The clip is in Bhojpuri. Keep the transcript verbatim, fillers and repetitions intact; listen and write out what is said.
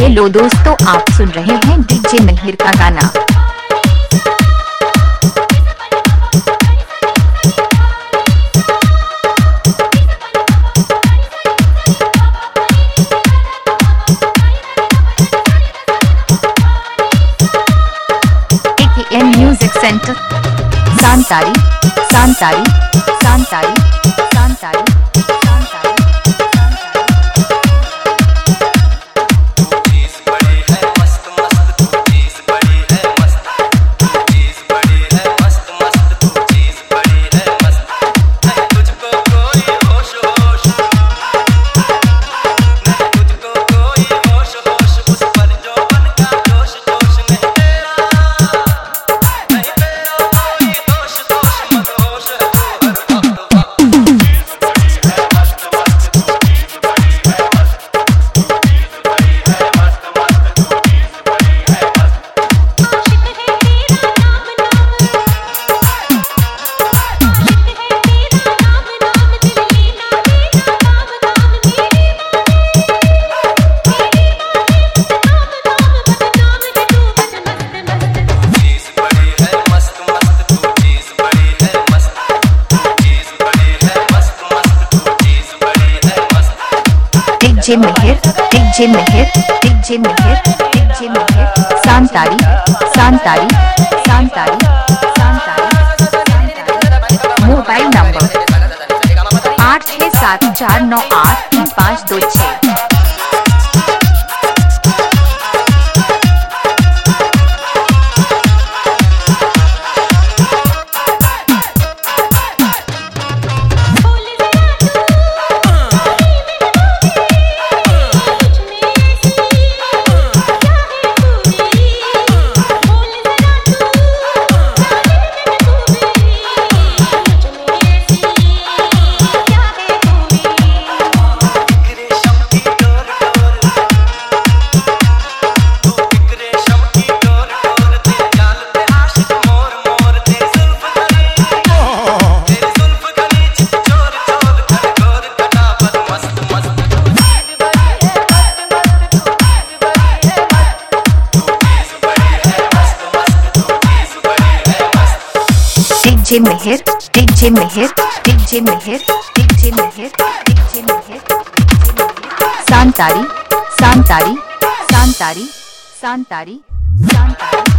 हेलो दोस्तों, आप सुन रहे हैं डीजे महिर का गाना। एकेएम म्यूजिक सेंटर सांतारी सांतारी सांतारी सांतारी DJ Mahir DJ Mahir DJ Mahir DJ Mahir सांतारी सांतारी सांतारी सांतारी मोबाइल नंबर आठ छः सात चार नौ आठ तीन पाँच दो छः। DJ Mahir DJ Mahir DJ Mahir DJ Mahir DJ Mahir सांतारी सांतारी सांतारी सांतारी सांतारी।